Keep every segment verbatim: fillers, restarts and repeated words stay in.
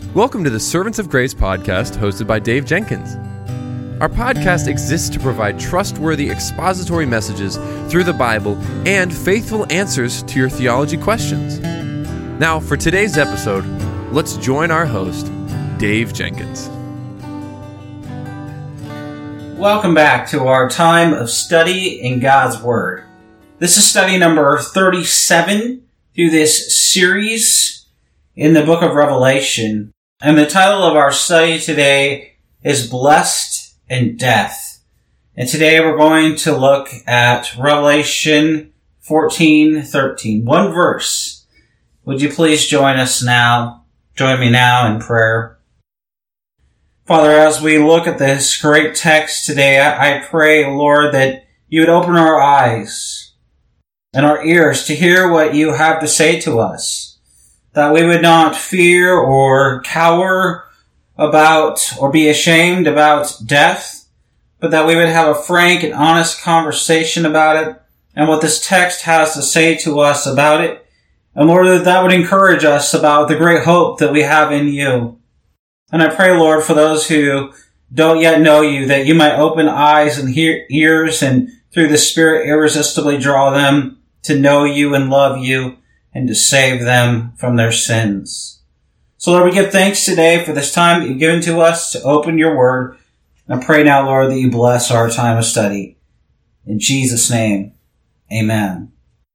Welcome to the Servants of Grace podcast hosted by Dave Jenkins. Our podcast exists to provide trustworthy expository messages through the Bible and faithful answers to your theology questions. Now, for today's episode, let's join our host, Dave Jenkins. Welcome back to our time of study in God's Word. This is study number thirty-seven through this series in the book of Revelation. And the title of our study today is Blessed in Death. And today we're going to look at Revelation fourteen thirteen. One verse. Would you please join us now? Join me now in prayer. Father, as we look at this great text today, I, I pray, Lord, that you would open our eyes and our ears to hear what you have to say to us. That we would not fear or cower about or be ashamed about death, but that we would have a frank and honest conversation about it and what this text has to say to us about it. And Lord, that that would encourage us about the great hope that we have in you. And I pray, Lord, for those who don't yet know you, that you might open eyes and hear, ears and through the Spirit irresistibly draw them to know you and love you, and to save them from their sins. So Lord, we give thanks today for this time that you've given to us to open your word. And I pray now, Lord, that you bless our time of study. In Jesus' name, amen.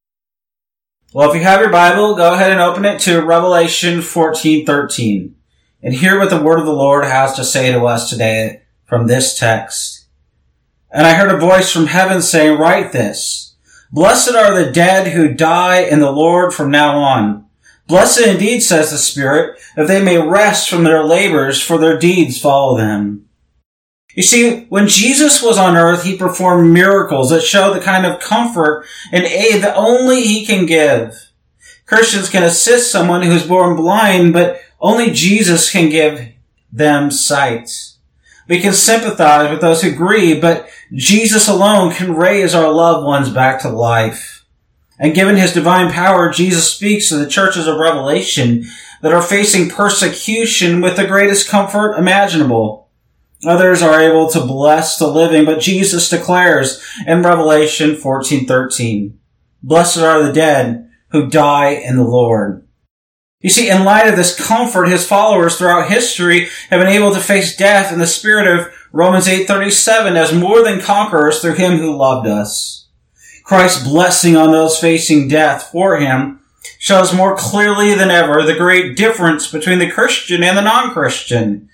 Well, if you have your Bible, go ahead and open it to Revelation fourteen thirteen. And hear what the word of the Lord has to say to us today from this text. And I heard a voice from heaven saying, "Write this. Blessed are the dead who die in the Lord from now on. Blessed indeed, says the Spirit, if they may rest from their labors, for their deeds follow them." You see, when Jesus was on earth, he performed miracles that show the kind of comfort and aid that only he can give. Christians can assist someone who is born blind, but only Jesus can give them sight. We can sympathize with those who grieve, but Jesus alone can raise our loved ones back to life. And given his divine power, Jesus speaks to the churches of Revelation that are facing persecution with the greatest comfort imaginable. Others are able to bless the living, but Jesus declares in Revelation fourteen thirteen, "Blessed are the dead who die in the Lord." You see, in light of this comfort, his followers throughout history have been able to face death in the spirit of Romans eight thirty-seven as more than conquerors through him who loved us. Christ's blessing on those facing death for him shows more clearly than ever the great difference between the Christian and the non-Christian.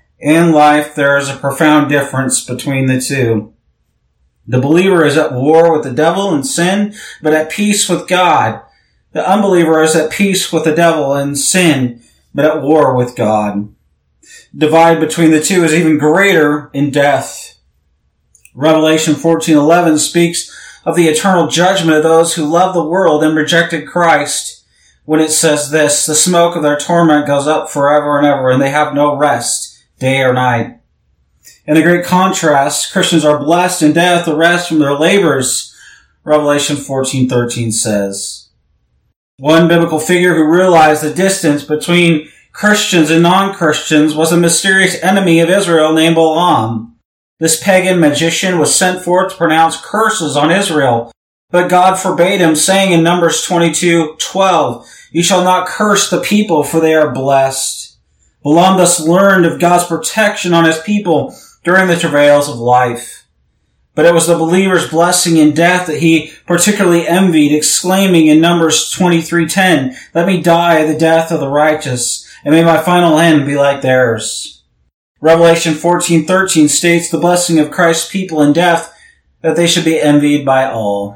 In life, there is a profound difference between the two. The believer is at war with the devil and sin, but at peace with God. The unbeliever is at peace with the devil and sin, but at war with God. The divide between the two is even greater in death. Revelation fourteen eleven speaks of the eternal judgment of those who love the world and rejected Christ when it says this, "The smoke of their torment goes up forever and ever, and they have no rest, day or night." In a great contrast, Christians are blessed in death, the rest from their labors, Revelation fourteen thirteen says. One biblical figure who realized the distance between Christians and non-Christians was a mysterious enemy of Israel named Balaam. This pagan magician was sent forth to pronounce curses on Israel, but God forbade him, saying in Numbers twenty-two twelve, "You shall not curse the people, for they are blessed." Balaam thus learned of God's protection on his people during the travails of life. But it was the believer's blessing in death that he particularly envied, exclaiming in Numbers twenty-three ten, "Let me die the death of the righteous, and may my final end be like theirs." Revelation fourteen thirteen states the blessing of Christ's people in death, that they should be envied by all.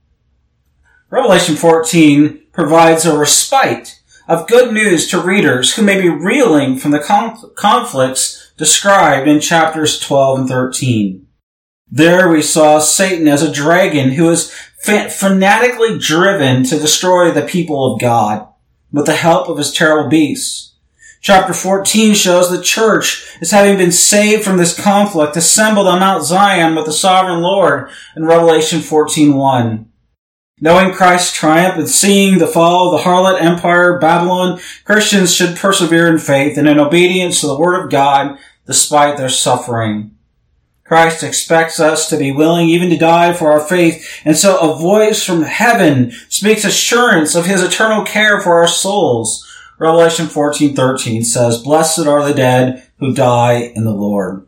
Revelation fourteen provides a respite of good news to readers who may be reeling from the conflicts described in chapters twelve and thirteen. There we saw Satan as a dragon who is fanatically driven to destroy the people of God with the help of his terrible beasts. Chapter fourteen shows the church as having been saved from this conflict, assembled on Mount Zion with the sovereign Lord in Revelation fourteen one. Knowing Christ's triumph and seeing the fall of the harlot empire, Babylon, Christians should persevere in faith and in obedience to the Word of God despite their suffering. Christ expects us to be willing even to die for our faith, and so a voice from heaven speaks assurance of His eternal care for our souls. Revelation fourteen thirteen says, "Blessed are the dead who die in the Lord."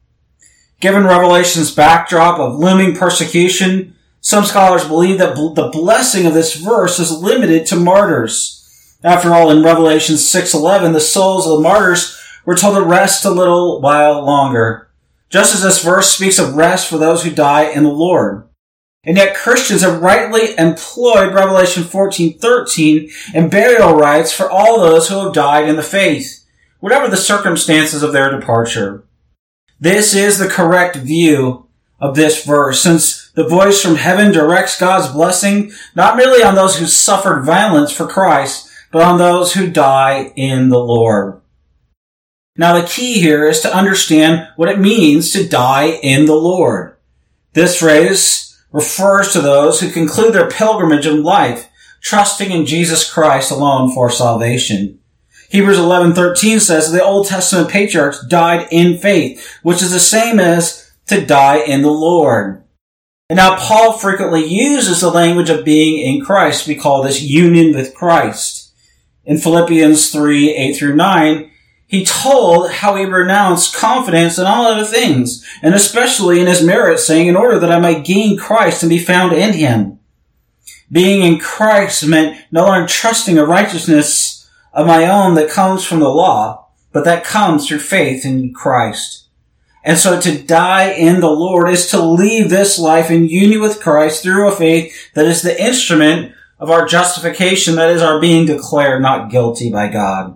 Given Revelation's backdrop of looming persecution, some scholars believe that the blessing of this verse is limited to martyrs. After all, in Revelation six eleven, the souls of the martyrs were told to rest a little while longer, just as this verse speaks of rest for those who die in the Lord. And yet Christians have rightly employed Revelation fourteen thirteen and burial rites for all those who have died in the faith, whatever the circumstances of their departure. This is the correct view of this verse, since the voice from heaven directs God's blessing not merely on those who suffered violence for Christ, but on those who die in the Lord. Now the key here is to understand what it means to die in the Lord. This phrase refers to those who conclude their pilgrimage in life, trusting in Jesus Christ alone for salvation. Hebrews eleven thirteen says the Old Testament patriarchs died in faith, which is the same as to die in the Lord. And now Paul frequently uses the language of being in Christ. We call this union with Christ. In Philippians three eight through nine, he told how he renounced confidence in all other things, and especially in his merit, saying, in order that I might gain Christ and be found in him. Being in Christ meant no longer trusting a righteousness of my own that comes from the law, but that comes through faith in Christ. And so to die in the Lord is to leave this life in union with Christ through a faith that is the instrument of our justification, that is our being declared not guilty by God.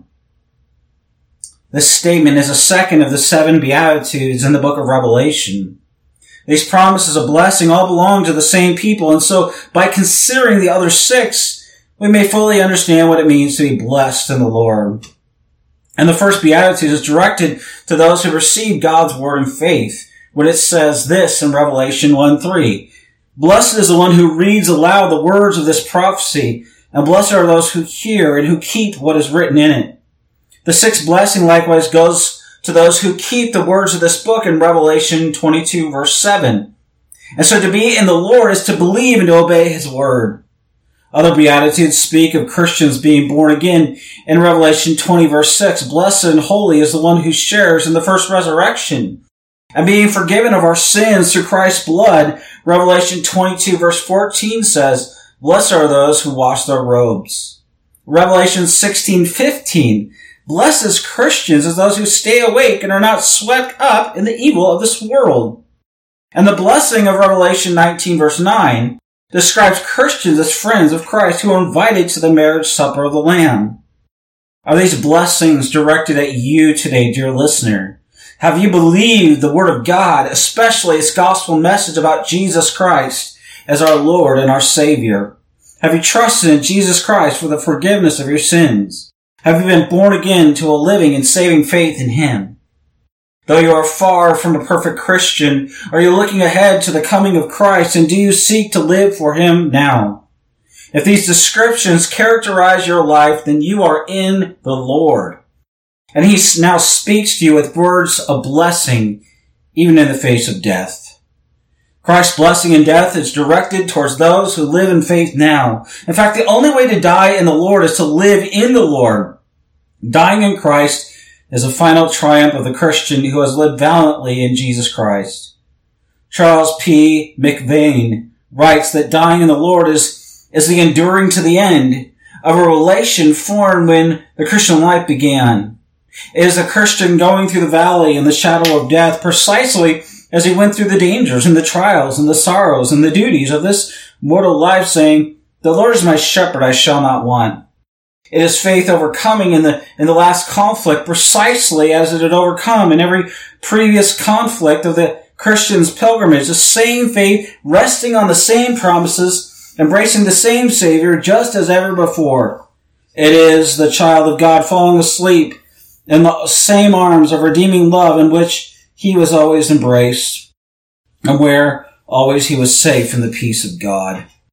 This statement is a second of the seven Beatitudes in the book of Revelation. These promises of blessing all belong to the same people, and so by considering the other six, we may fully understand what it means to be blessed in the Lord. And the first Beatitude is directed to those who receive God's word in faith, when it says this in Revelation one three, "Blessed is the one who reads aloud the words of this prophecy, and blessed are those who hear and who keep what is written in it." The sixth blessing likewise goes to those who keep the words of this book in Revelation twenty-two verse seven. And so to be in the Lord is to believe and to obey His word. Other Beatitudes speak of Christians being born again. In Revelation twenty verse six, "Blessed and holy is the one who shares in the first resurrection." And being forgiven of our sins through Christ's blood, Revelation twenty-two verse fourteen says, "Blessed are those who wash their robes." Revelation sixteen fifteen, "Blessed as Christians as those who stay awake and are not swept up in the evil of this world." And the blessing of Revelation nineteen verse nine describes Christians as friends of Christ who are invited to the marriage supper of the Lamb. Are these blessings directed at you today, dear listener? Have you believed the Word of God, especially its gospel message about Jesus Christ as our Lord and our Savior? Have you trusted in Jesus Christ for the forgiveness of your sins? Have you been born again to a living and saving faith in Him? Though you are far from a perfect Christian, are you looking ahead to the coming of Christ, and do you seek to live for Him now? If these descriptions characterize your life, then you are in the Lord. And He now speaks to you with words of blessing, even in the face of death. Christ's blessing in death is directed towards those who live in faith now. In fact, the only way to die in the Lord is to live in the Lord. Dying in Christ is a final triumph of the Christian who has lived valiantly in Jesus Christ. Charles P. McVane writes that dying in the Lord is, is the enduring to the end of a relation formed when the Christian life began. It is a Christian going through the valley in the shadow of death precisely as he went through the dangers and the trials and the sorrows and the duties of this mortal life, saying, "The Lord is my shepherd, I shall not want." It is faith overcoming in the in the last conflict precisely as it had overcome in every previous conflict of the Christian's pilgrimage. The same faith resting on the same promises, embracing the same Savior just as ever before. It is the child of God falling asleep in the same arms of redeeming love in which he was always embraced, and where always he was safe in the peace of God.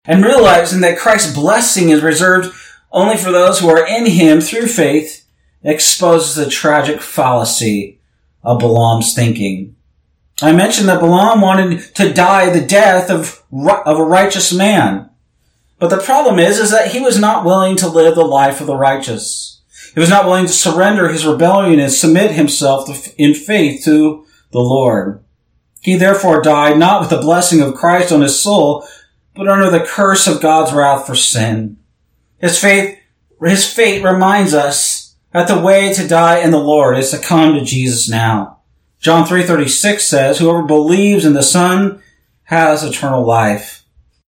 and realizing that Christ's blessing is reserved only for those who are in him through faith, exposes the tragic fallacy of Balaam's thinking. I mentioned that Balaam wanted to die the death of, of a righteous man. But the problem is, is that he was not willing to live the life of the righteous. He was not willing to surrender his rebellion and submit himself to, in faith to the Lord. He therefore died not with the blessing of Christ on his soul, but under the curse of God's wrath for sin. His faith, his fate reminds us that the way to die in the Lord is to come to Jesus now. John three thirty-six says, whoever believes in the Son has eternal life.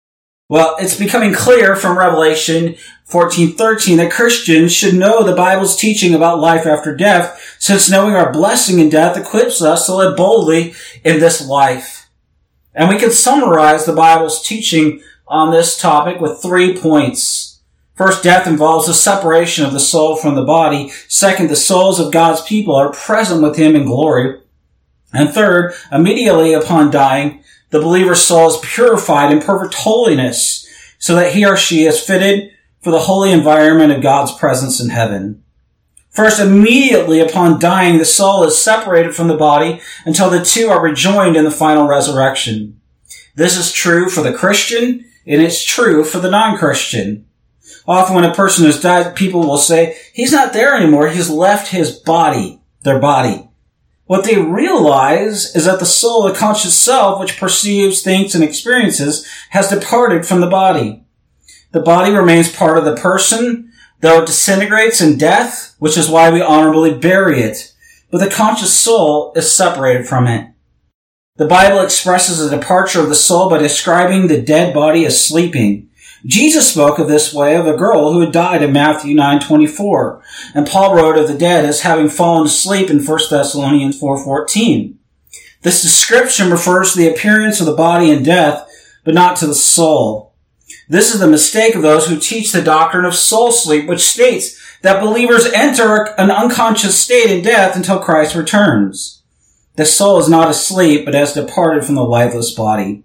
Well, it's becoming clear from Revelation fourteen thirteen that Christians should know the Bible's teaching about life after death, since knowing our blessing in death equips us to live boldly in this life. And we can summarize the Bible's teaching on this topic with three points. First, death involves the separation of the soul from the body. Second, the souls of God's people are present with him in glory. And third, immediately upon dying, the believer's soul is purified in perfect holiness so that he or she is fitted for the holy environment of God's presence in heaven. First, immediately upon dying, the soul is separated from the body until the two are rejoined in the final resurrection. This is true for the Christian, and it's true for the non-Christian. Often when a person has died, people will say, he's not there anymore, he's left his body, their body. What they realize is that the soul, the conscious self, which perceives, thinks, and experiences, has departed from the body. The body remains part of the person, though it disintegrates in death, which is why we honorably bury it. But the conscious soul is separated from it. The Bible expresses the departure of the soul by describing the dead body as sleeping. Jesus spoke of this way of a girl who had died in Matthew nine twenty-four, and Paul wrote of the dead as having fallen asleep in First Thessalonians four fourteen. This description refers to the appearance of the body in death, but not to the soul. This is the mistake of those who teach the doctrine of soul sleep, which states that believers enter an unconscious state in death until Christ returns. The soul is not asleep, but has departed from the lifeless body.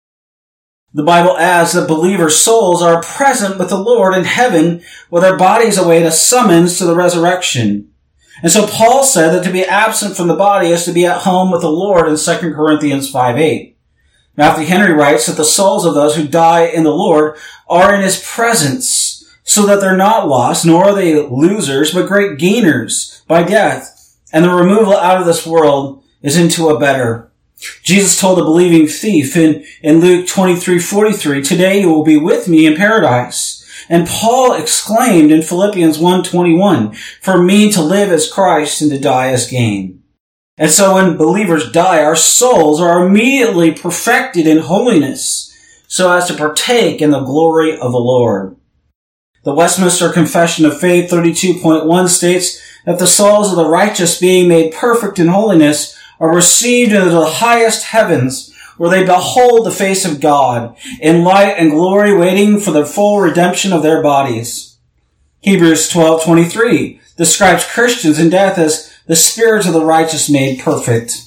The Bible adds that believers' souls are present with the Lord in heaven, where their bodies await a summons to the resurrection. And so Paul said that to be absent from the body is to be at home with the Lord in Second Corinthians five eight. Matthew Henry writes that the souls of those who die in the Lord are in his presence, so that they're not lost, nor are they losers, but great gainers by death. And the removal out of this world is into a better. Jesus told a believing thief in, in Luke twenty-three forty-three, today you will be with me in paradise. And Paul exclaimed in Philippians one twenty-one, for me to live as Christ and to die as gain. And so when believers die, our souls are immediately perfected in holiness so as to partake in the glory of the Lord. The Westminster Confession of Faith thirty-two point one states that the souls of the righteous being made perfect in holiness are received into the highest heavens, where they behold the face of God in light and glory, waiting for the full redemption of their bodies. Hebrews twelve twenty-three describes Christians in death as the spirits of the righteous made perfect.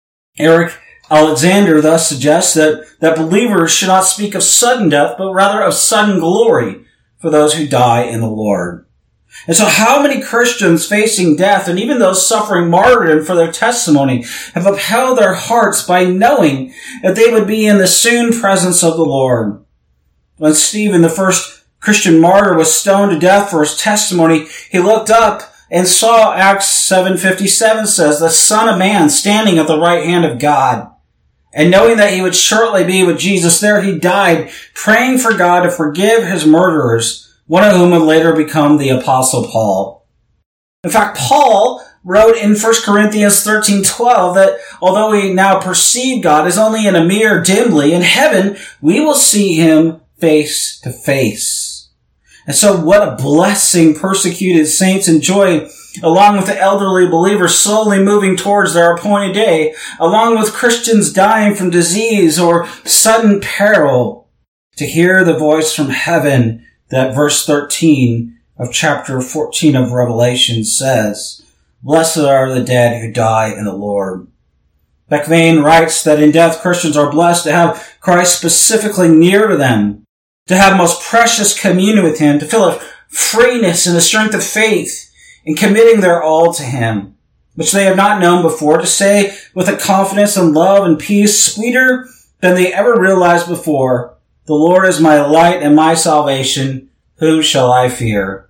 Eric Alexander thus suggests that, that believers should not speak of sudden death, but rather of sudden glory for those who die in the Lord. And so how many Christians facing death, and even those suffering martyrdom for their testimony, have upheld their hearts by knowing that they would be in the soon presence of the Lord? When Stephen, the first Christian martyr, was stoned to death for his testimony, he looked up and saw, Acts seven fifty-seven says, the Son of Man standing at the right hand of God. And knowing that he would shortly be with Jesus there, he died, praying for God to forgive his murderers, one of whom would later become the Apostle Paul. In fact, Paul wrote in First Corinthians thirteen twelve that although we now perceive God as only in a mirror dimly, in heaven we will see him face to face. And so what a blessing persecuted saints enjoy, along with the elderly believers slowly moving towards their appointed day, along with Christians dying from disease or sudden peril, to hear the voice from heaven that verse thirteen of chapter fourteen of Revelation says, blessed are the dead who die in the Lord. McVane writes that in death Christians are blessed to have Christ specifically near to them. to have most precious communion with him, to feel a freeness and the strength of faith in committing their all to him, which they have not known before, to say with a confidence and love and peace sweeter than they ever realized before, "The Lord is my light and my salvation. Whom shall I fear?"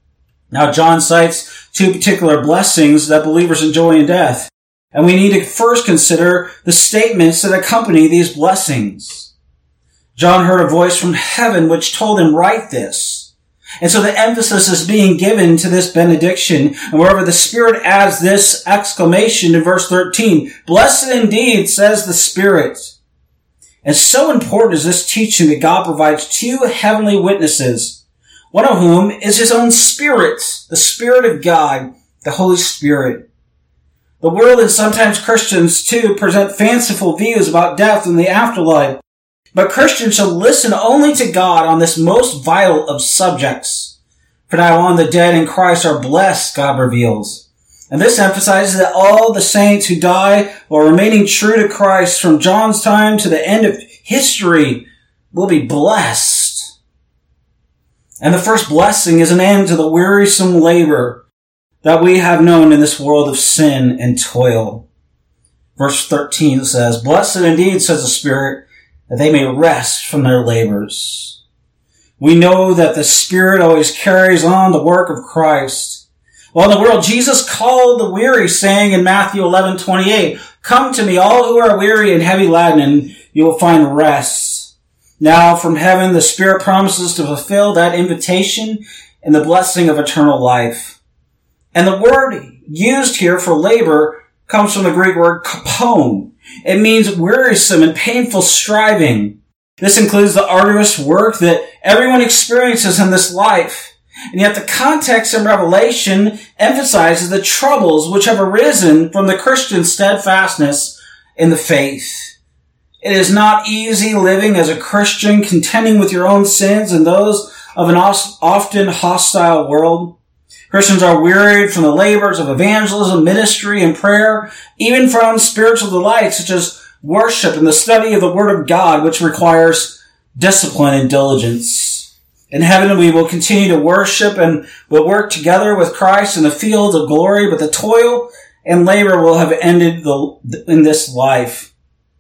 Now, John cites two particular blessings that believers enjoy in death, and we need to first consider the statements that accompany these blessings. John heard a voice from heaven which told him, "Write this." And so the emphasis is being given to this benediction. And wherever the Spirit adds this exclamation in verse thirteen, "Blessed indeed, says the Spirit." And so important is this teaching that God provides two heavenly witnesses, one of whom is his own Spirit, the Spirit of God, the Holy Spirit. The world and sometimes Christians too present fanciful views about death and the afterlife. But Christians should listen only to God on this most vital of subjects. For now on the dead in Christ are blessed, God reveals. And this emphasizes that all the saints who die while remaining true to Christ from John's time to the end of history will be blessed. And the first blessing is an end to the wearisome labor that we have known in this world of sin and toil. Verse thirteen says, "Blessed indeed, says the Spirit, that they may rest from their labors." We know that the Spirit always carries on the work of Christ. While in the world, Jesus called the weary, saying in Matthew eleven twenty-eight, "Come to me, all who are weary and heavy laden, and you will find rest." Now, from heaven, the Spirit promises to fulfill that invitation and the blessing of eternal life. And the word used here for labor comes from the Greek word kopon. It means wearisome and painful striving. This includes the arduous work that everyone experiences in this life. And yet the context in Revelation emphasizes the troubles which have arisen from the Christian steadfastness in the faith. It is not easy living as a Christian, contending with your own sins and those of an often hostile world. Christians are wearied from the labors of evangelism, ministry, and prayer, even from spiritual delights such as worship and the study of the Word of God, which requires discipline and diligence. In heaven, we will continue to worship and will work together with Christ in the field of glory, but the toil and labor will have ended the, in this life,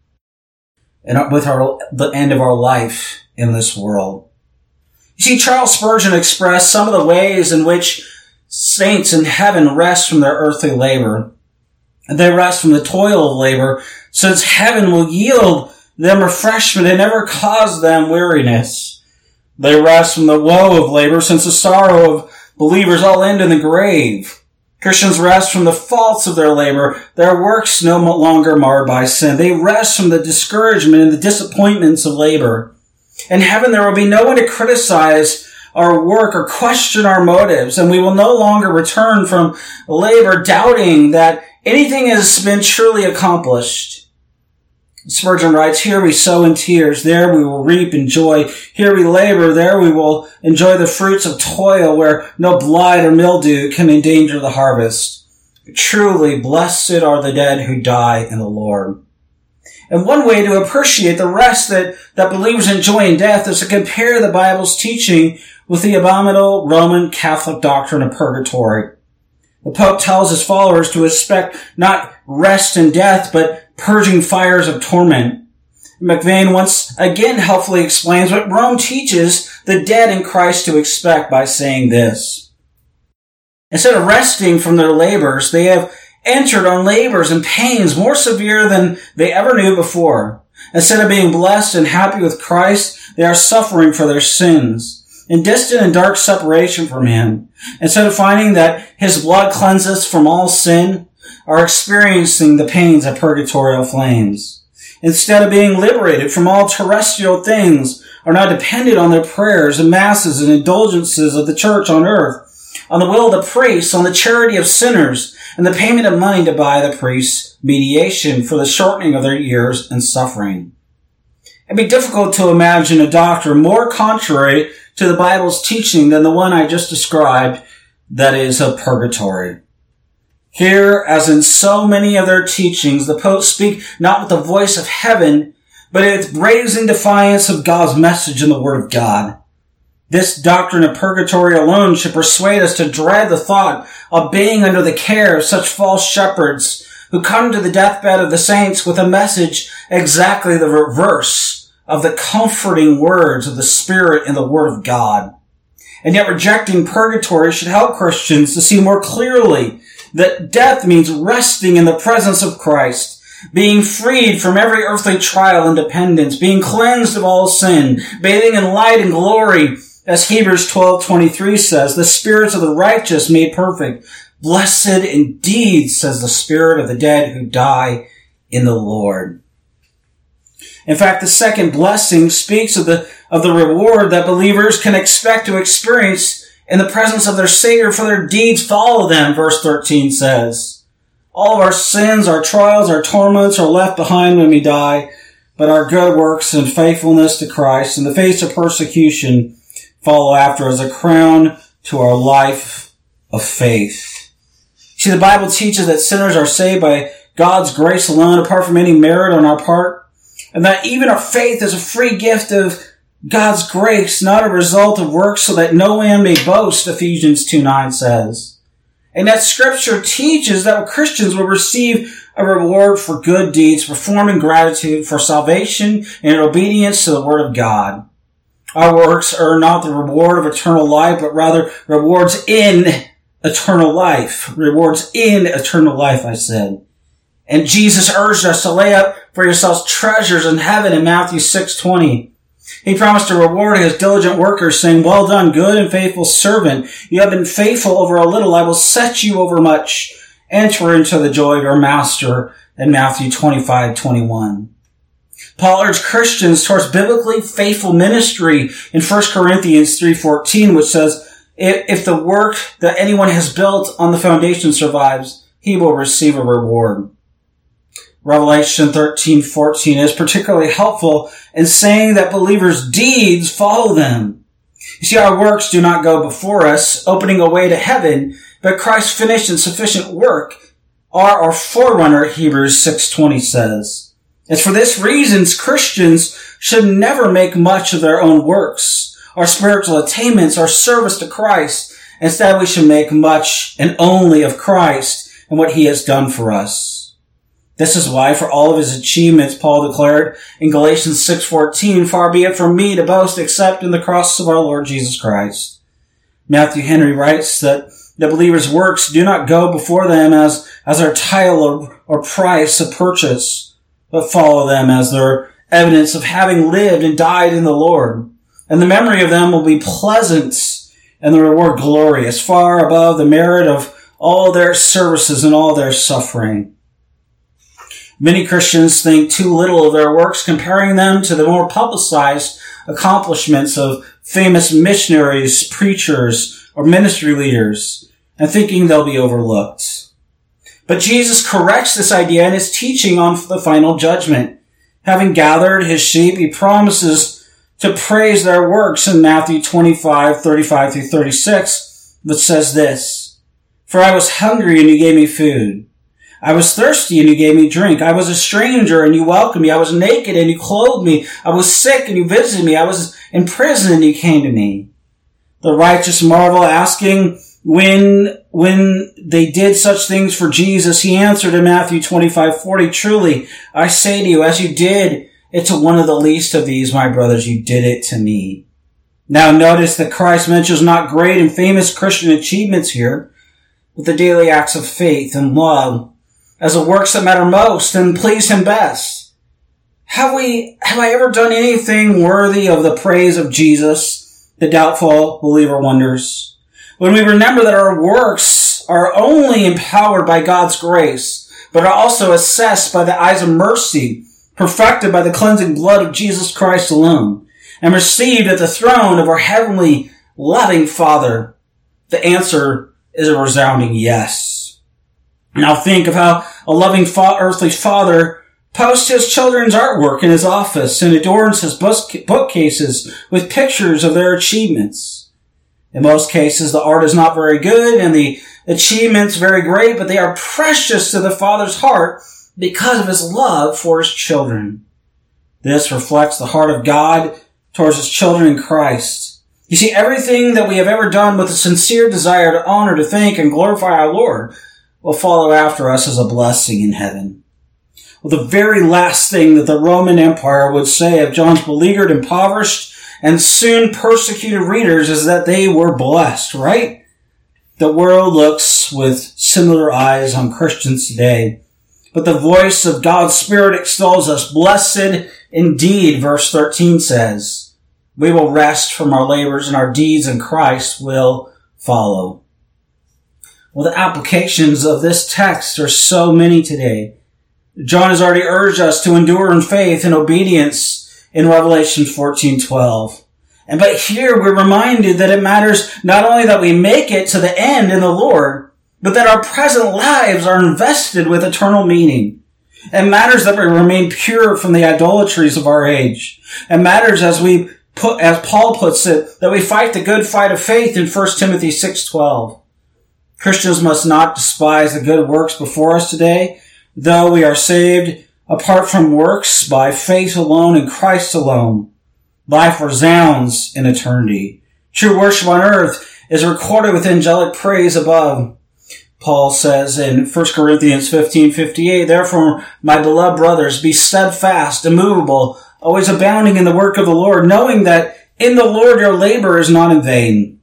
and with our, the end of our life in this world. You see, Charles Spurgeon expressed some of the ways in which saints in heaven rest from their earthly labor. And they rest from the toil of labor, since heaven will yield them refreshment and never cause them weariness. They rest from the woe of labor, since the sorrow of believers all end in the grave. Christians rest from the faults of their labor, their works no longer marred by sin. They rest from the discouragement and the disappointments of labor. In heaven there will be no one to criticize our work or question our motives, and we will no longer return from labor doubting that anything has been truly accomplished. Spurgeon writes, "Here we sow in tears, there we will reap in joy. Here we labor, there we will enjoy the fruits of toil, where no blight or mildew can endanger the harvest. Truly, blessed are the dead who die in the Lord." And one way to appreciate the rest that, that believers enjoy in death is to compare the Bible's teaching with the abominable Roman Catholic doctrine of purgatory. The Pope tells his followers to expect not rest in death, but purging fires of torment. McVeigh once again helpfully explains what Rome teaches the dead in Christ to expect by saying this: instead of resting from their labors, they have entered on labors and pains more severe than they ever knew before. Instead of being blessed and happy with Christ, they are suffering for their sins, in distant and dark separation from Him. Instead of finding that His blood cleanses from all sin, are experiencing the pains of purgatorial flames. Instead of being liberated from all terrestrial things, are now dependent on their prayers and masses and indulgences of the church on earth, on the will of the priests, on the charity of sinners, and the payment of money to buy the priest's mediation for the shortening of their years and suffering. It'd be difficult to imagine a doctrine more contrary to the Bible's teaching than the one I just described, that is, of purgatory. Here, as in so many of their teachings, the popes speak not with the voice of heaven, but it's brazen defiance of God's message in the Word of God. This doctrine of purgatory alone should persuade us to dread the thought of being under the care of such false shepherds who come to the deathbed of the saints with a message exactly the reverse of the comforting words of the Spirit and the Word of God. And yet rejecting purgatory should help Christians to see more clearly that death means resting in the presence of Christ, being freed from every earthly trial and dependence, being cleansed of all sin, bathing in light and glory, as Hebrews twelve twenty-three says, the spirits of the righteous made perfect. Blessed indeed, says the spirit of the dead who die in the Lord. In fact, the second blessing speaks of the, of the reward that believers can expect to experience in the presence of their Savior, for their deeds follow them, verse thirteen says. All of our sins, our trials, our torments are left behind when we die, but our good works and faithfulness to Christ in the face of persecution follow after as a crown to our life of faith. See, the Bible teaches that sinners are saved by God's grace alone, apart from any merit on our part, and that even our faith is a free gift of God's grace, not a result of works, so that no man may boast, Ephesians two nine says. And that Scripture teaches that Christians will receive a reward for good deeds performed in gratitude for salvation and in obedience to the Word of God. Our works are not the reward of eternal life, but rather rewards in eternal life. Rewards in eternal life, I said. And Jesus urged us to lay up for yourselves treasures in heaven in Matthew six twenty. He promised to reward his diligent workers, saying, well done, good and faithful servant. You have been faithful over a little. I will set you over much. Enter into the joy of your master in Matthew twenty-five twenty-one. Paul urged Christians towards biblically faithful ministry in First Corinthians three fourteen, which says, if the work that anyone has built on the foundation survives, he will receive a reward. Revelation thirteen fourteen is particularly helpful in saying that believers' deeds follow them. You see, our works do not go before us, opening a way to heaven, but Christ's finished and sufficient work are our forerunner, Hebrews six twenty says. It's for this reason Christians should never make much of their own works, our spiritual attainments, our service to Christ. Instead, we should make much and only of Christ and what he has done for us. This is why, for all of his achievements, Paul declared in Galatians six fourteen, far be it from me to boast except in the cross of our Lord Jesus Christ. Matthew Henry writes that the believer's works do not go before them as, as their title or, or price of purchase, but follow them as their evidence of having lived and died in the Lord. And the memory of them will be pleasant and the reward glorious, far above the merit of all their services and all their suffering. Many Christians think too little of their works, comparing them to the more publicized accomplishments of famous missionaries, preachers, or ministry leaders, and thinking they'll be overlooked. But Jesus corrects this idea in his teaching on the final judgment. Having gathered his sheep, he promises to praise their works in Matthew twenty-five thirty-five through thirty-six, which says this, for I was hungry and you gave me food. I was thirsty and you gave me drink. I was a stranger and you welcomed me. I was naked and you clothed me. I was sick and you visited me. I was in prison and you came to me. The righteous marvel, asking when, when they did such things for Jesus. He answered in Matthew twenty-five forty, truly, I say to you, as you did it to one of the least of these, my brothers, you did it to me. Now notice that Christ mentions not great and famous Christian achievements here, but the daily acts of faith and love as the works that matter most and please him best. Have we, have I ever done anything worthy of the praise of Jesus? The doubtful believer wonders. When we remember that our works are only empowered by God's grace, but are also assessed by the eyes of mercy, perfected by the cleansing blood of Jesus Christ alone, and received at the throne of our heavenly, loving Father, the answer is a resounding yes. Now think of how a loving fa- earthly father posts his children's artwork in his office and adorns his bookcases with pictures of their achievements. In most cases, the art is not very good and the achievements very great, but they are precious to the father's heart because of his love for his children. This reflects the heart of God towards his children in Christ. You see, everything that we have ever done with a sincere desire to honor, to thank, and glorify our Lord will follow after us as a blessing in heaven. Well, the very last thing that the Roman Empire would say of John's beleaguered, impoverished, and soon persecuted readers is that they were blessed, right? The world looks with similar eyes on Christians today. But the voice of God's Spirit extols us. Blessed indeed, verse thirteen says, we will rest from our labors and our deeds in Christ will follow. Well, the applications of this text are so many today. John has already urged us to endure in faith and obedience in Revelation fourteen twelve. And but here we're reminded that it matters not only that we make it to the end in the Lord, but that our present lives are invested with eternal meaning. It matters that we remain pure from the idolatries of our age. It matters, as we put, as Paul puts it, that we fight the good fight of faith in First Timothy six twelve. Christians must not despise the good works before us today, though we are saved apart from works by faith alone in Christ alone. Life resounds in eternity. True worship on earth is recorded with angelic praise above. Paul says in First Corinthians fifteen fifty-eight, therefore, my beloved brothers, be steadfast, immovable, always abounding in the work of the Lord, knowing that in the Lord your labor is not in vain.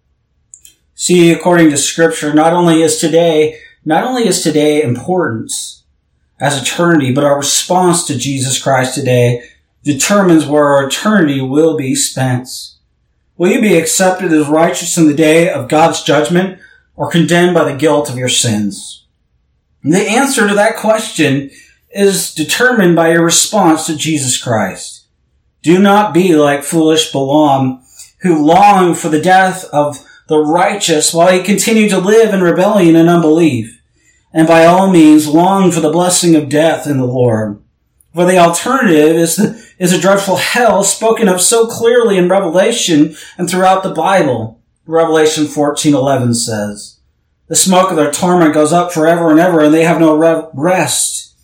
See, according to Scripture, not only is today, not only is today important as eternity, but our response to Jesus Christ today determines where our eternity will be spent. Will you be accepted as righteous in the day of God's judgment, or condemned by the guilt of your sins? The answer to that question is determined by your response to Jesus Christ. Do not be like foolish Balaam, who longed for the death of the righteous while he continued to live in rebellion and unbelief, and by all means long for the blessing of death in the Lord. For the alternative is the, is a dreadful hell spoken of so clearly in Revelation and throughout the Bible. Revelation fourteen eleven says, the smoke of their torment goes up forever and ever, and they have no re- rest.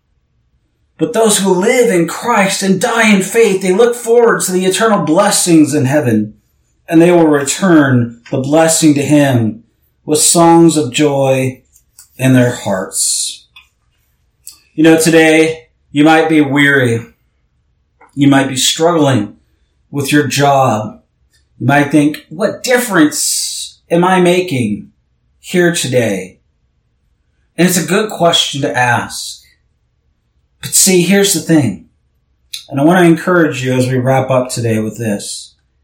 But those who live in Christ and die in faith, they look forward to the eternal blessings in heaven, and they will return the blessing to Him with songs of joy in their hearts. You know, today you might be weary. You might be struggling with your job. You might think, what difference am I making here today? And it's a good question to ask. But see, here's the thing. And I want to encourage you as we wrap up today with this.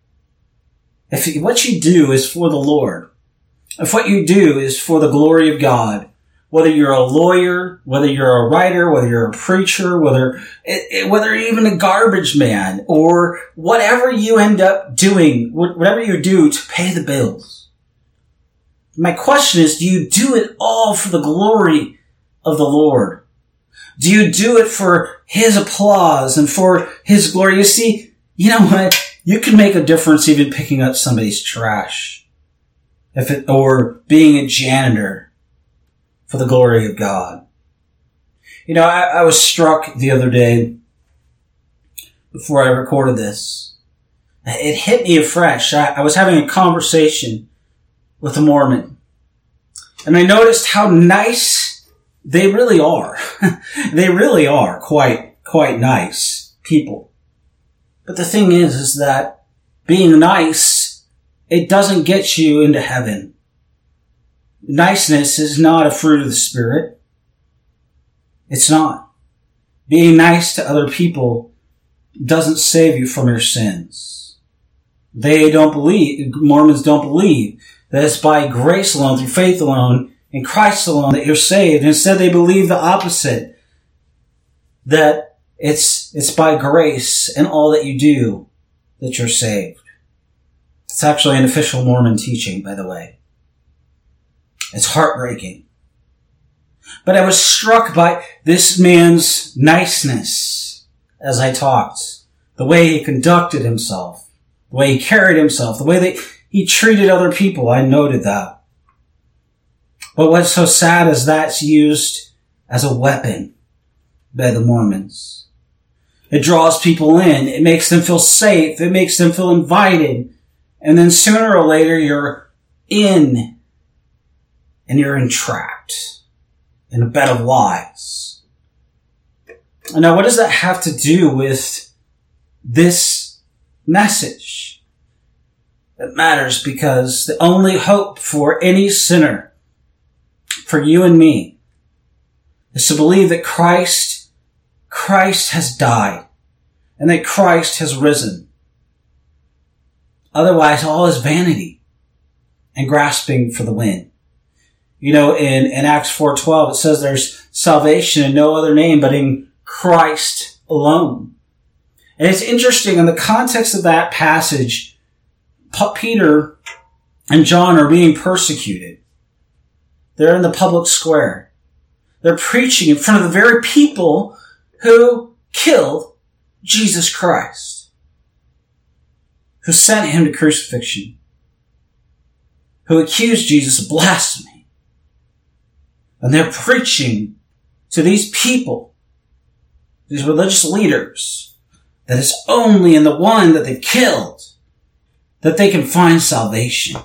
If what you do is for the Lord, if what you do is for the glory of God, whether you're a lawyer, whether you're a writer, whether you're a preacher, whether whether you're even a garbage man, or whatever you end up doing, whatever you do to pay the bills. My question is, do you do it all for the glory of the Lord? Do you do it for His applause and for His glory? You see, you know what? You can make a difference even picking up somebody's trash, if it, or being a janitor for the glory of God. You know, I, I was struck the other day before I recorded this. It hit me afresh. I, I was having a conversation with a Mormon, and I noticed how nice they really are. They really are quite, quite nice people. But the thing is, is that being nice, it doesn't get you into heaven. Niceness is not a fruit of the Spirit. It's not. Being nice to other people doesn't save you from your sins. They don't believe, Mormons don't believe that it's by grace alone, through faith alone, in Christ alone that you're saved. Instead, they believe the opposite. That It's, it's by grace and all that you do that you're saved. It's actually an official Mormon teaching, by the way. It's heartbreaking. But I was struck by this man's niceness as I talked. The way he conducted himself. The way he carried himself. The way that he treated other people. I noted that. But what's so sad is that's used as a weapon by the Mormons. It draws people in. It makes them feel safe. It makes them feel invited. And then sooner or later, you're in and you're entrapped in a bed of lies. Now, what does that have to do with this message? It matters because the only hope for any sinner, for you and me, is to believe that Christ, Christ has died and that Christ has risen. Otherwise, all is vanity and grasping for the wind. You know, in, in Acts four twelve, it says there's salvation in no other name but in Christ alone. And it's interesting, in the context of that passage, Peter and John are being persecuted. They're in the public square. They're preaching in front of the very people who killed Jesus Christ, who sent him to crucifixion, who accused Jesus of blasphemy. And they're preaching to these people, these religious leaders, that it's only in the one that they've killed that they can find salvation.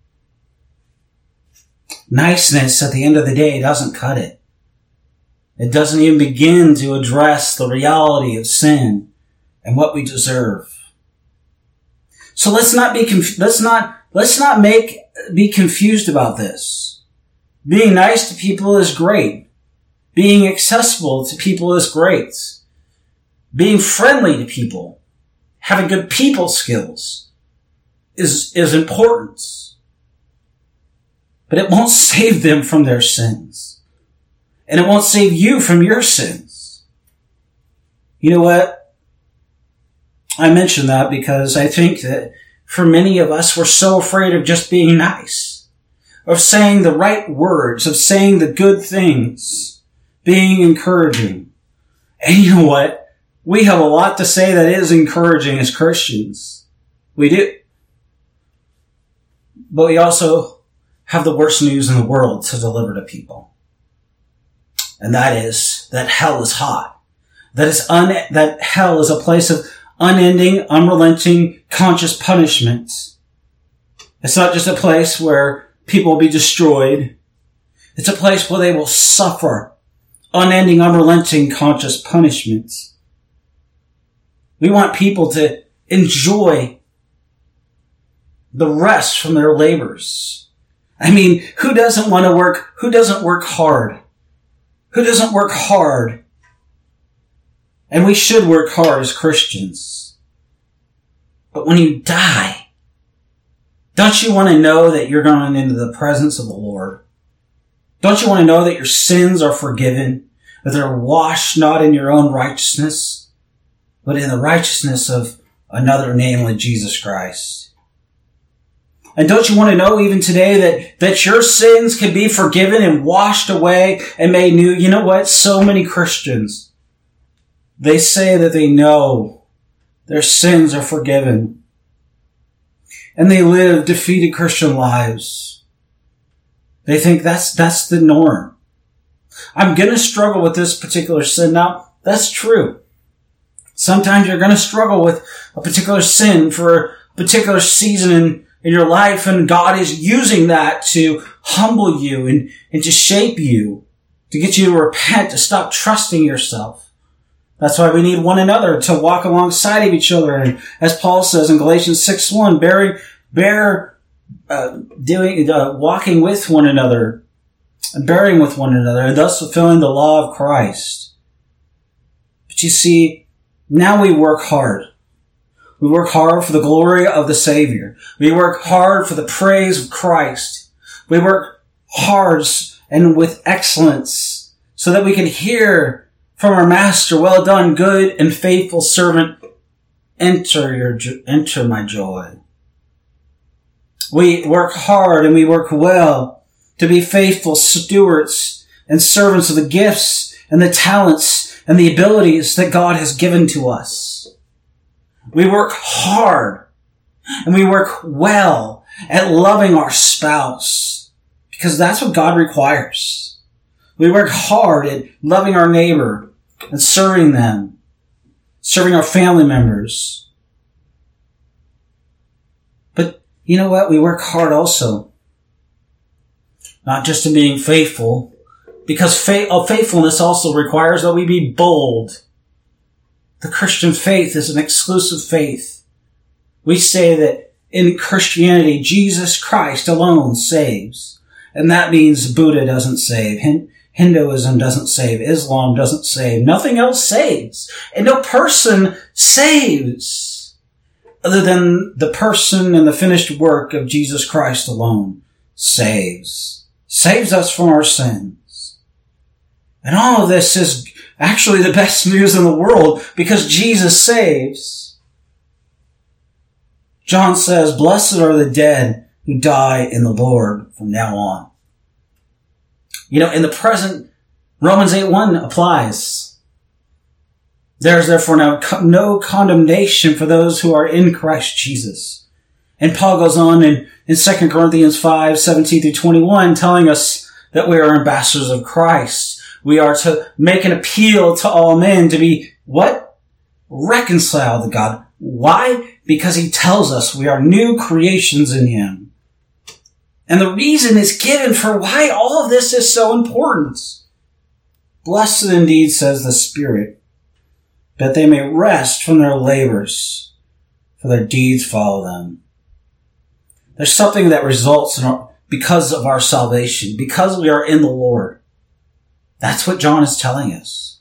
Niceness, at the end of the day, doesn't cut it. It doesn't even begin to address the reality of sin and what we deserve. So let's not be conf- let's not let's not make be confused about this. Being nice to people is great. Being accessible to people is great. Being friendly to people, having good people skills is is important. But it won't save them from their sins. And it won't save you from your sins. You know what? I mention that because I think that for many of us, we're so afraid of just being nice, of saying the right words, of saying the good things, being encouraging. And you know what? We have a lot to say that is encouraging as Christians. We do. But we also have the worst news in the world to deliver to people. And that is that hell is hot. That is un, that hell is a place of unending, unrelenting, conscious punishment. It's not just a place where people will be destroyed. It's a place where they will suffer unending, unrelenting, conscious punishment. We want people to enjoy the rest from their labors. I mean, who doesn't want to work, who doesn't work hard? Who doesn't work hard? And we should work hard as Christians. But when you die, don't you want to know that you're going into the presence of the Lord? Don't you want to know that your sins are forgiven, that they're washed not in your own righteousness, but in the righteousness of another, namely Jesus Christ? And don't you want to know even today that, that your sins can be forgiven and washed away and made new? You know what? So many Christians, they say that they know their sins are forgiven. And they live defeated Christian lives. They think that's, that's the norm. I'm going to struggle with this particular sin. Now, that's true. Sometimes you're going to struggle with a particular sin for a particular season in in your life, and God is using that to humble you and, and to shape you, to get you to repent, to stop trusting yourself. That's why we need one another to walk alongside of each other. And as Paul says in Galatians six one, bearing, bear, uh, doing, uh, walking with one another and bearing with one another, and thus fulfilling the law of Christ. But you see, now we work hard. We work hard for the glory of the Savior. We work hard for the praise of Christ. We work hard and with excellence so that we can hear from our Master, well done, good and faithful servant. Enter your, enter my joy. We work hard and we work well to be faithful stewards and servants of the gifts and the talents and the abilities that God has given to us. We work hard and we work well at loving our spouse because that's what God requires. We work hard at loving our neighbor and serving them serving our family members. But you know what? We work hard also. Not just in being faithful, because faithfulness also requires that we be bold. The Christian faith is an exclusive faith. We say that in Christianity, Jesus Christ alone saves. And that means Buddha doesn't save. Hinduism doesn't save. Islam doesn't save. Nothing else saves. And no person saves other than the person and the finished work of Jesus Christ alone saves. Saves us from our sins. And all of this is actually the best news in the world because Jesus saves. John says, "Blessed are the dead who die in the Lord from now on." You know, in the present, Romans eight one applies. There is therefore now no condemnation for those who are in Christ Jesus. And Paul goes on in, in Second Corinthians five seventeen through twenty-one, telling us that we are ambassadors of Christ. We are to make an appeal to all men to be, what? Reconciled to God. Why? Because he tells us we are new creations in him. And the reason is given for why all of this is so important. Blessed indeed, says the Spirit, that they may rest from their labors, for their deeds follow them. There's something that results in our, because of our salvation, because we are in the Lord. That's what John is telling us.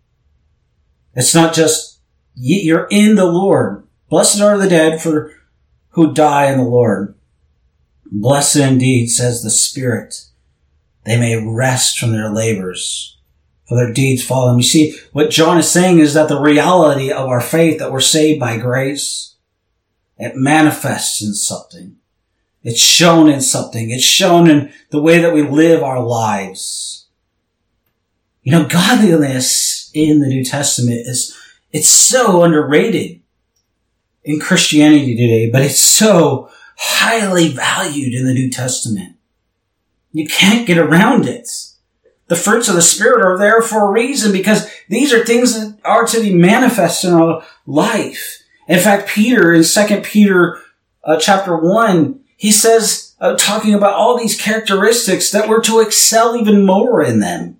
It's not just, you're in the Lord. Blessed are the dead for who die in the Lord. Blessed indeed, says the Spirit, they may rest from their labors, for their deeds follow them. You see, what John is saying is that the reality of our faith, that we're saved by grace, it manifests in something. It's shown in something. It's shown in the way that we live our lives. You know, godliness in the New Testament is, it's so underrated in Christianity today, but it's so highly valued in the New Testament. You can't get around it. The fruits of the Spirit are there for a reason because these are things that are to be manifest in our life. In fact, Peter, in Second Peter uh, chapter one, he says, uh, talking about all these characteristics, that we're to excel even more in them.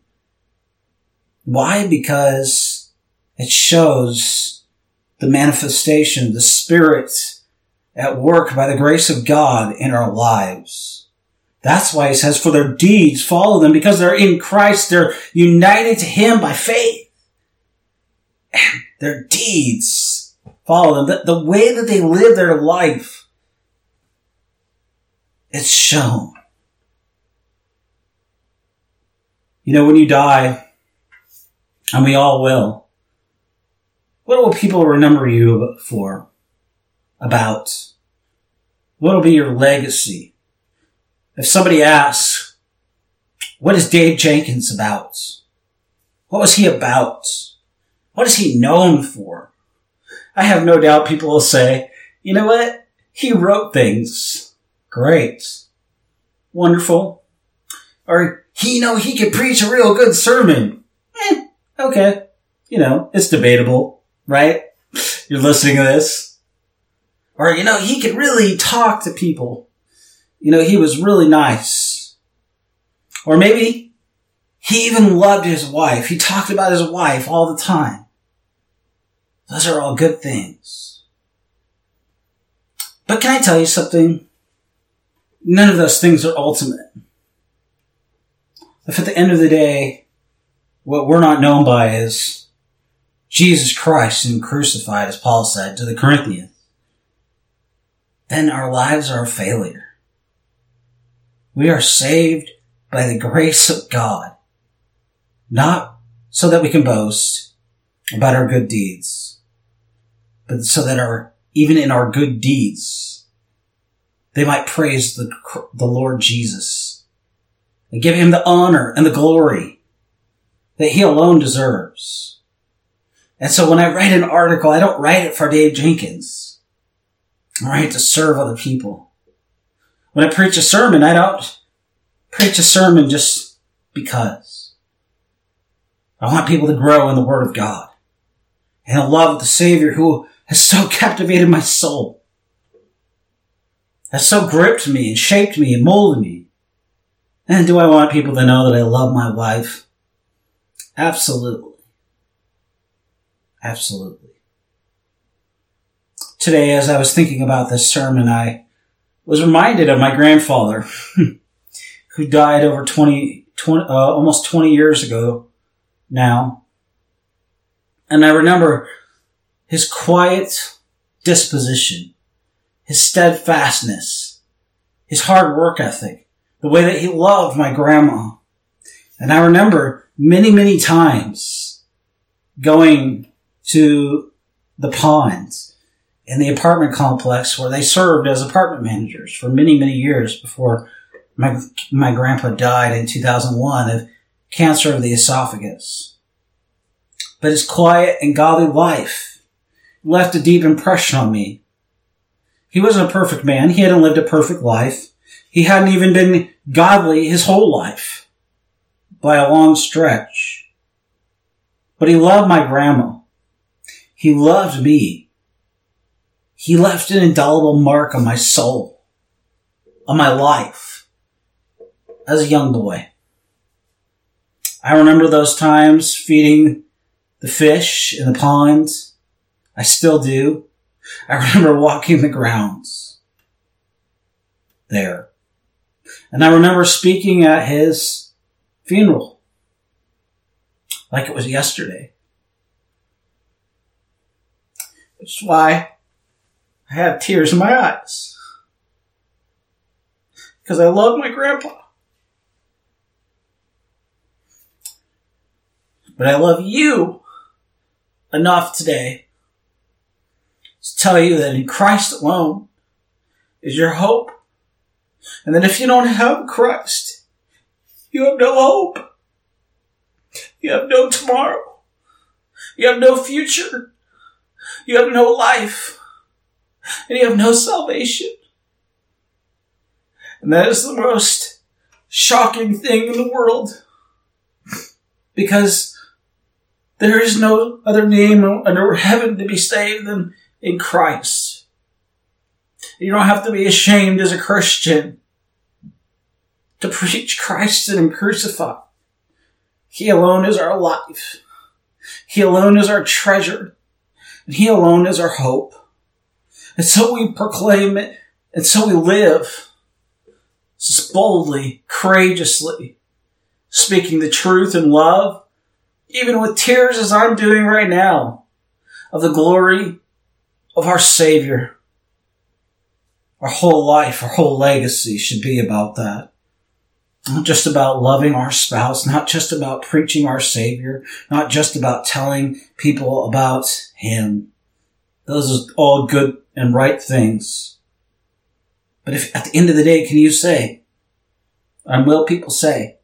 Why? Because it shows the manifestation, the Spirit at work by the grace of God in our lives. That's why he says, for their deeds follow them, because they're in Christ, they're united to him by faith. And their deeds follow them. The, the way that they live their life, it's shown. You know, when you die, and we all will, what will people remember you for? About? What will be your legacy? If somebody asks, what is Dave Jenkins about? What was he about? What is he known for? I have no doubt people will say, you know what? He wrote things. Great. Wonderful. Or, he, you know, he could preach a real good sermon. Eh, okay. You know, it's debatable, right? You're listening to this. Or, you know, he could really talk to people. You know, he was really nice. Or maybe he even loved his wife. He talked about his wife all the time. Those are all good things. But can I tell you something? None of those things are ultimate. If at the end of the day, what we're not known by is Jesus Christ and crucified, as Paul said to the Corinthians, then our lives are a failure. We are saved by the grace of God, not so that we can boast about our good deeds, but so that our, even in our good deeds, they might praise the, the Lord Jesus and give him the honor and the glory that he alone deserves. And so when I write an article, I don't write it for Dave Jenkins. I write to serve other people. When I preach a sermon, I don't preach a sermon just because. I want people to grow in the Word of God and the love of the Savior who has so captivated my soul, has so gripped me and shaped me and molded me. And do I want people to know that I love my wife? Absolutely. Absolutely. Today, as I was thinking about this sermon, I was reminded of my grandfather, who died over twenty, twenty uh, almost twenty years ago now. And I remember his quiet disposition, his steadfastness, his hard work ethic, the way that he loved my grandma. And I remember many, many times going to the ponds in the apartment complex where they served as apartment managers for many, many years before my my grandpa died in two thousand one of cancer of the esophagus. But his quiet and godly life left a deep impression on me. He wasn't a perfect man. He hadn't lived a perfect life. He hadn't even been godly his whole life by a long stretch. But he loved my grandma. He loved me. He left an indelible mark on my soul, on my life, as a young boy. I remember those times feeding the fish in the ponds. I still do. I remember walking the grounds there. And I remember speaking at his funeral like it was yesterday. Which is why I have tears in my eyes. Because I love my grandpa. But I love you enough today to tell you that in Christ alone is your hope. And that if you don't have Christ, you have no hope. You have no tomorrow. You have no future. You have no life. And you have no salvation. And that is the most shocking thing in the world. Because there is no other name under heaven to be saved than in Christ. You don't have to be ashamed as a Christian to preach Christ and Him crucified. He alone is our life. He alone is our treasure. And He alone is our hope. And so we proclaim it, and so we live boldly, courageously, speaking the truth in love, even with tears as I'm doing right now, of the glory of our Savior. Our whole life, our whole legacy should be about that. Not just about loving our spouse, not just about preaching our Savior, not just about telling people about Him. Those are all good and right things. But if at the end of the day, can you say, and will people say,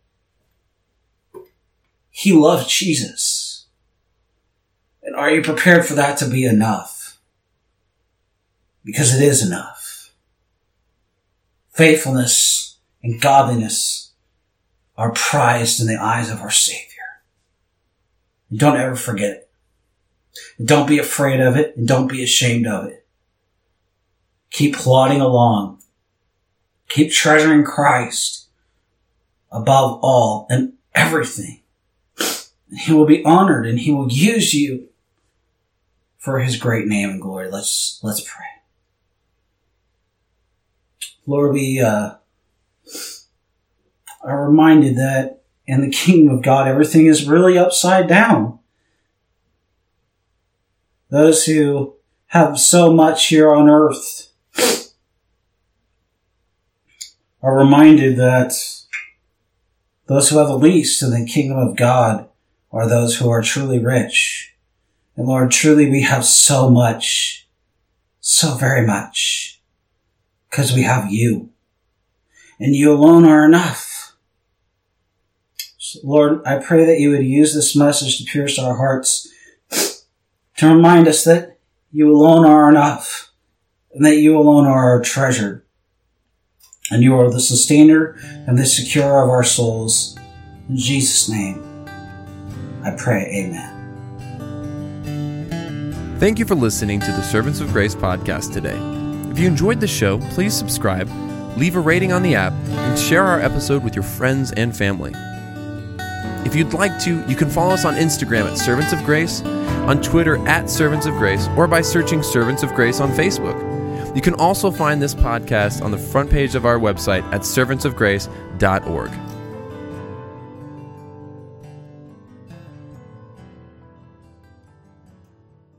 he loved Jesus? And are you prepared for that to be enough? Because it is enough. Faithfulness and godliness are prized in the eyes of our Savior. And don't ever forget it. And don't be afraid of it, and don't be ashamed of it. Keep plodding along. Keep treasuring Christ above all and everything. And He will be honored, and He will use you for His great name and glory. Let's, let's pray. Lord, we uh, are reminded that in the kingdom of God, everything is really upside down. Those who have so much here on earth are reminded that those who have the least in the kingdom of God are those who are truly rich. And Lord, truly we have so much, so very much, because we have You. And You alone are enough. So Lord, I pray that You would use this message to pierce our hearts, to remind us that You alone are enough, and that You alone are our treasure. And You are the sustainer and the securer of our souls. In Jesus' name, I pray, amen. Thank you for listening to the Servants of Grace podcast today. If you enjoyed the show, please subscribe, leave a rating on the app, and share our episode with your friends and family. If you'd like to, you can follow us on Instagram at Servants of Grace, on Twitter at Servants of Grace, or by searching Servants of Grace on Facebook. You can also find this podcast on the front page of our website at servants of grace dot org.